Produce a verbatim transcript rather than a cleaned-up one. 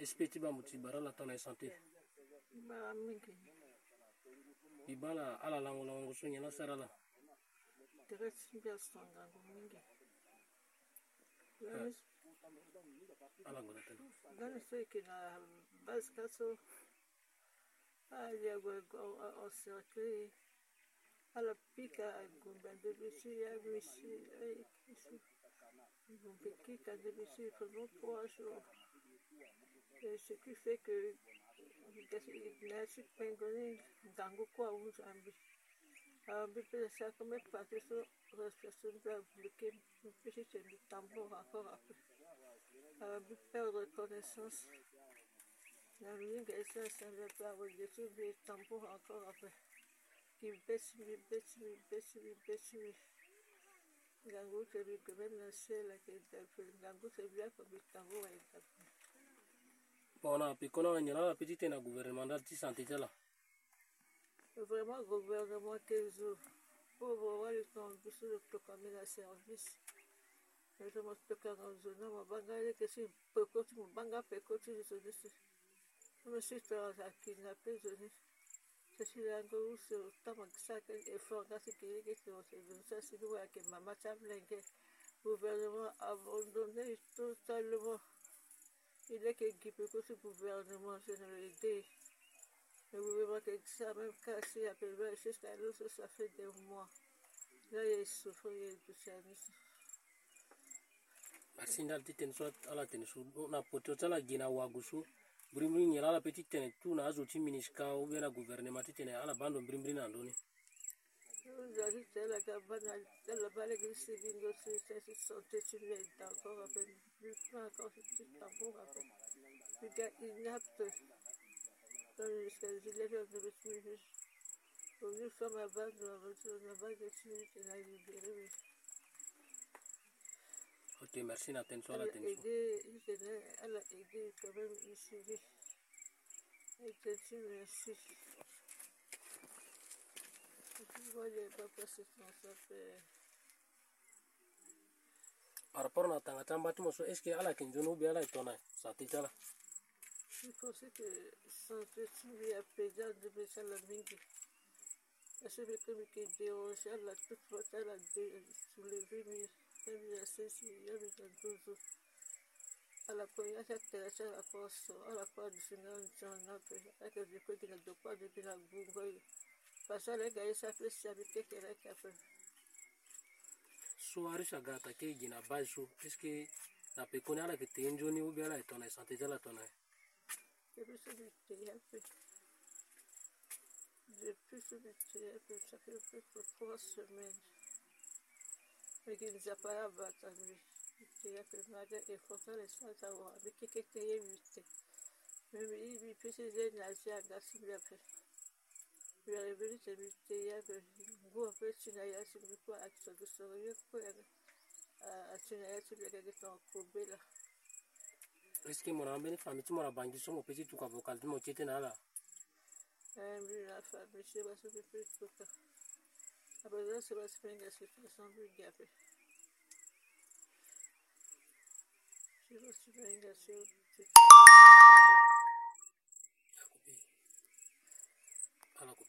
espeti ba muti barala tana santé ba mingi ibala ala lango lango so nyana sarala direct mbia songa mingi ala gola tana dan so kina bas kaso ali go o circuit ala pica gumba de bisi ya bisi ai gumba pica de bisi pendant trois jours. Et ce qui fait que Ignacio Pengoni dango kwa uzambi ambi pesa sako me pate so responsable de bloquer le péché de le tambour encore après ambi perdre reconnaissance la langue est ça ça va pas avoir de tout le tambour encore après qui baisse lui baisse lui baisse lui baisse lui dango c'est lui que même la selle que dango c'est bien comme le tambour est bona pikono nyala la petite na gouvernement ti santé tala vraiment gouvernement que je pour voir les temps de ce que comme la service je me suis toqué dans zone ma bangale que si peu côté mon banga peu côté je suis je me suis fait à kidnapper je dis c'est si la go sur tama ça que effort là c'est que que c'est ça c'est doit que maman table gouvernement abandonné totalement. Il est que peut que ce gouvernement généralisé, le gouvernement qui ça même cassé à peu près jusqu'à l'autre, ça fait des mois. Là, il souffre, il tout ça. Asindal titen soit ala ten su na poto tala gina wagusu brimbri ni ala petite ten tu na azo timiniska ou bien la gouvernement titen ala bando brimbri na ndoni. Vous avez dit la cabane, la balle qui s'est vingée, c'est santé sur les dents, encore avec plus encore ce tambour avec. Le gars inapte. Jusqu'à l'élève de l'autre. Nous sommes à base de la voiture, la base de celui qui a libéré. Ok, merci d'attention à l'attention. Elle a aidé quand même ici. Attention, merci. Je vois les papas se font ça faire. Par rapport à ta tamba, tu m'as est-ce que ala kinjono bi ala itona sa titala. Je pensais que sans te à pédale de baisser la mingi. Je vais comme que déranger la toute fois à la soulever, mais elle lui a cessé, elle lui a douze. À la première, elle a la force, à la fois du final, j'en ai avec le coup de la dopa de la bourgogne. Parce que les gars, ça fait s'habiter qu'elle est capable. Soari sagata ke gina baisho, est-ce que na pekone ala ke tenjoni ou bien ala itona santé tala tona. Depuis ce que depuis ce que ça fait peut-être trois semaines. Mais qu'il nous a pas abattu. Il a fait mal et faut les faire avoir. Mais qui est évité. Mais il peut se dire nager à gaz il a fait. Il est revenu se muter, il a fait un peu de Tunaya sur le poids action de sérieux pour à Tunaya sur le gars qui est en courbé là. Est-ce que mon ami famille tu m'as bangi son au petit tout avocat tu m'as quitté là là. Euh, la famille c'est pas ce que peut tout ça. Après ça c'est pas ce que c'est façon de gaffer. C'est pas ce que c'est.